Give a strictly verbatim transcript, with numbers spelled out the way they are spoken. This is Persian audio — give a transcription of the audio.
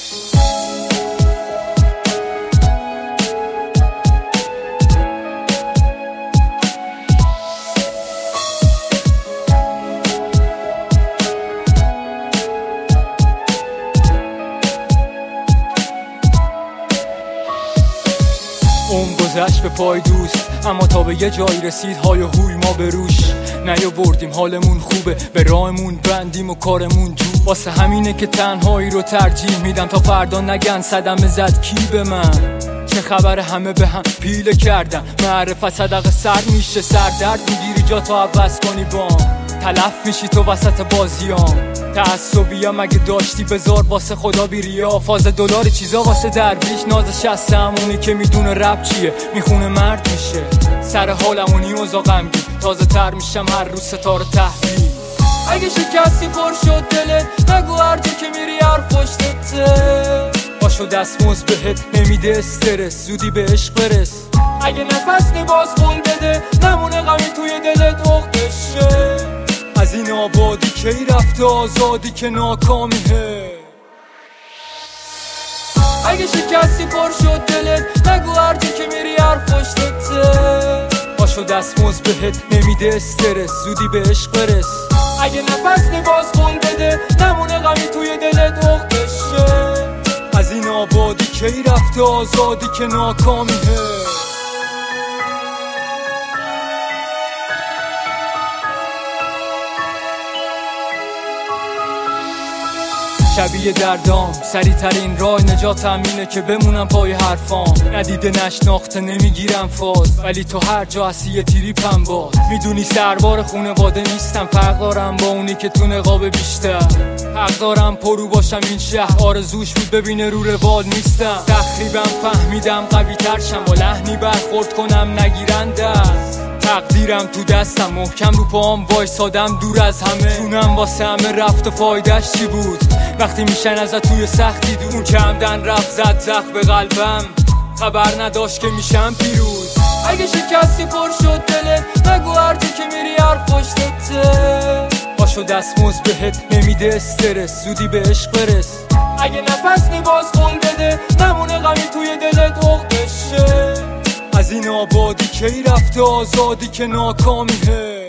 اون گذشت به پای دوست، اما تا به یه جایی رسید های و هوی ما به روش نیاوردیم. حالمون خوبه، به راهمون بندیم و کارمون جو. واسه همینه که تنهایی رو ترجیح میدم تا فردا نگن صدمه زد کی به من. چه خبر همه به هم پیله کردن، معرفت صدقه سر میشه، سردرد میگیری جا تا عوض کنی بام. تلف میشی تو وسط بازیام، تعصبیم اگه داشتی بذار واسه خدا بی ریا. فاز دلار چیزا واسه درویش، ناز شسته همونی که میدونه رب چیه، میخونه مرد میشه. سر حالمونی اوضاع غمگین، تازه تر میشم هر روز ستاره تحویل. اگه شکستی پر شد دلت، نگو هر جا که میری حرف پشتته. باشو دستمزد بهت نمیده استرس، زودی به عشق برس. اگه نفس نباز قول بده، نمونه غمی توی دلت عقدشه. از این آبادی کی رفته آزادی که ناکامیه. اگه شکستی پر شد دلت، نگو هر جا که میری حرف پشتته. باشو دستمزد بهت نمیده استرس، زودی به عشق برس. اگه نفس نباز قول بده، نمونه غمی توی دلت عقدشه. از این آبادی کی رفته آزادی که ناکامیه. شبیه دردام، سریع ترین راه نجات همینه که بمونم پای حرفام. ندیده نشناخته نمیگیرم فاز، ولی تو هر جا هستی یه تریپم باز. میدونی سربار خونواده نیستم، فرق دارم با اونی که تو نقاب بیشتر. حق دارم پرو باشم این شهر، آرزوش بود ببینه رو روال نیستم. تقریبا فهمیدم قوی تر شم، با لحنی برخورد کنم نگیرند است. تقدیرم تو دستم، محکم رو پاهم وایسادم دور از همه. چونم واسه همه رفت و فایدهش چی بود وقتی میشن ازت توی سختی دور. اون که همدن رفت زد زخم به قلبم، خبر نداشت که میشم پیروز. اگه شکستی پر شد دلت، نگو هر جا که میری حرف پشتته. باشو دستمزد بهت نمیده استرس، زودی به عشق برس. اگه نفس نباز قول بده، نمونه غمی توی دلت عقدشه. از این آبادی کی رفته آزادی که ناکامیه.